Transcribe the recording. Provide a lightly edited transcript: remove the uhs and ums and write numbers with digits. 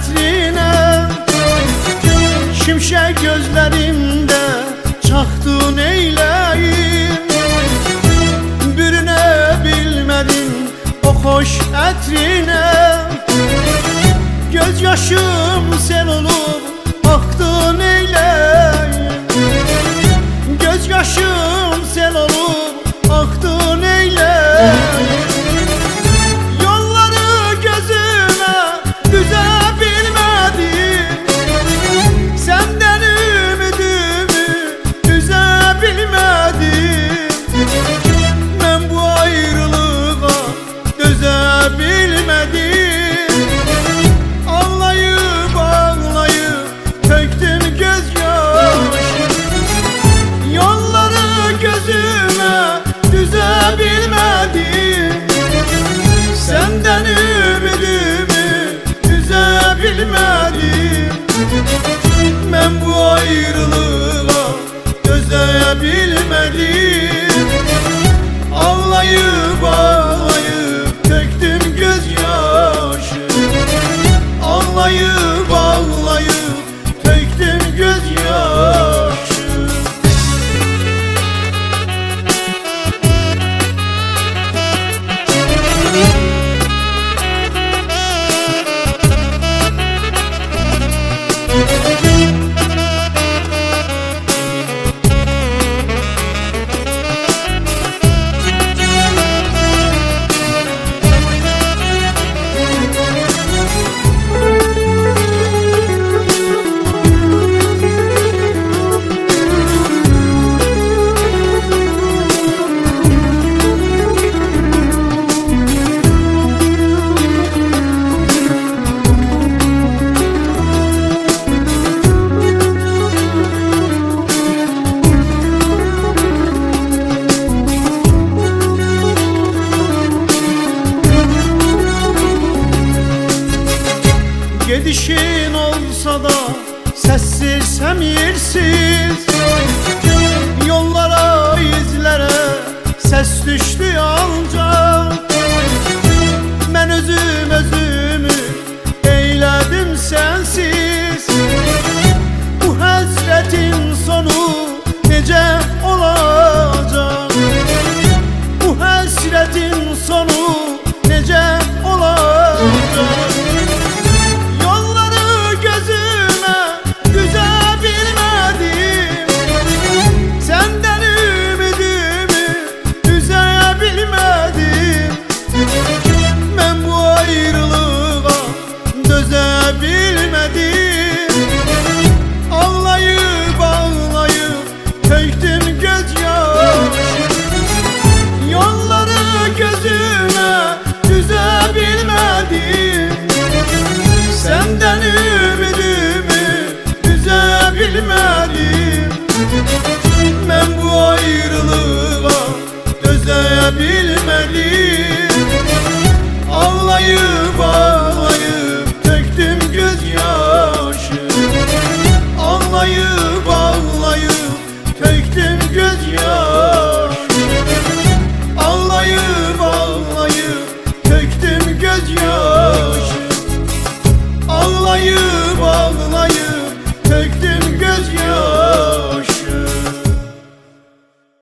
ətrine, şimşək gözlərimdə çaxdın eyləyim. Bürünə bilmədim o xoş ətrine, göz yaşım sel olub axdın eyləyim. Göz yaşım sel olub axdın eyləyim. Yolları gözümə düzə bilmədim, səndən ümidimi düzə bilmədim. Mən bu ayrılığa dözə bilmədim. Ağlayıb ağlayıb tökdüm göz yaşı, yolları gözümə düzə bilmədim. Səndən ümidimi düzə bilmədim. Mən bu ayrılığa dözə bilmədim. Ağlayıb ağlayıb tökdüm göz yaşı, ağlayıb ağlayıb tökdüm göz yaşı. Gedişin olsa da sessiz hem yersiz, yollara izlere ses düştü ancak. Ben özümü eyledim sensiz. Bu hasretin sonu nece olacak? Bu hasretin sonu nece olacak? Bilmedim. Ağlayıp ağlayıp töktüm göz yaşı, yolları gözüme düze bilmedim. Senden ümidimi düze bilmedim. Ben bu ayrılığa düze bilmedim.